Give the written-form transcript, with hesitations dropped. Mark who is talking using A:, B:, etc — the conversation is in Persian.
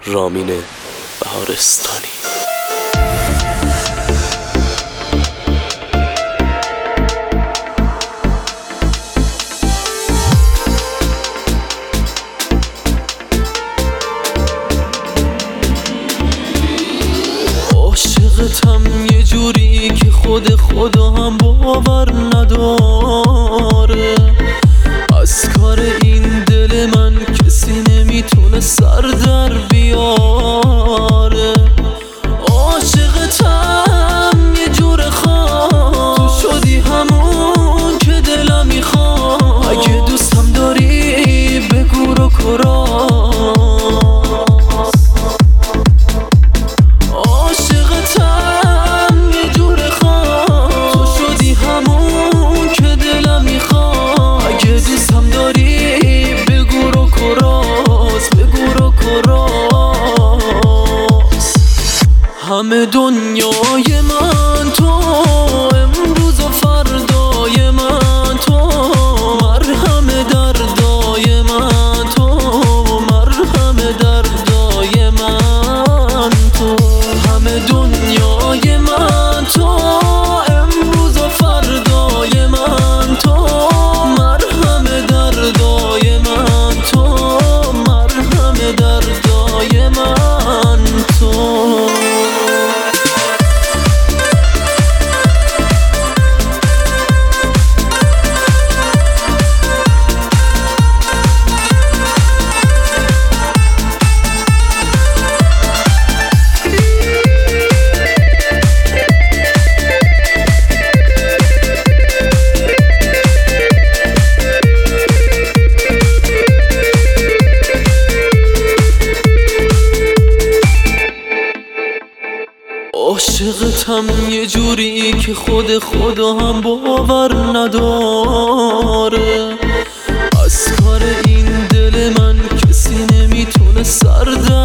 A: رامین بهارستانی.
B: عاشقتم یه جوری که خدا هم باور نداره. از کار این دل من کسی نمیتونه سر در بیاره. عاشقتم یه جور خاص، تو شدی همون که دلم میخواد. اگه دوستم داری بگو رو کراس. عاشقتم یه جور خاص، تو شدی همون که دلم میخواد. اگه دوستم داری بگو رو کراس، بگو رو کراس. همه دنیای من تو، امروز و فردای من تو، مرهم دردای من تو، مرهم دردای من تو. همه دنیای من تو، امروز و فردای من تو، مرهم دردای من تو، مرهم دردای من تو. عاشقتم یه جوری که خدا هم باور نداره. از کار این دل من کسی نمیتونه سر در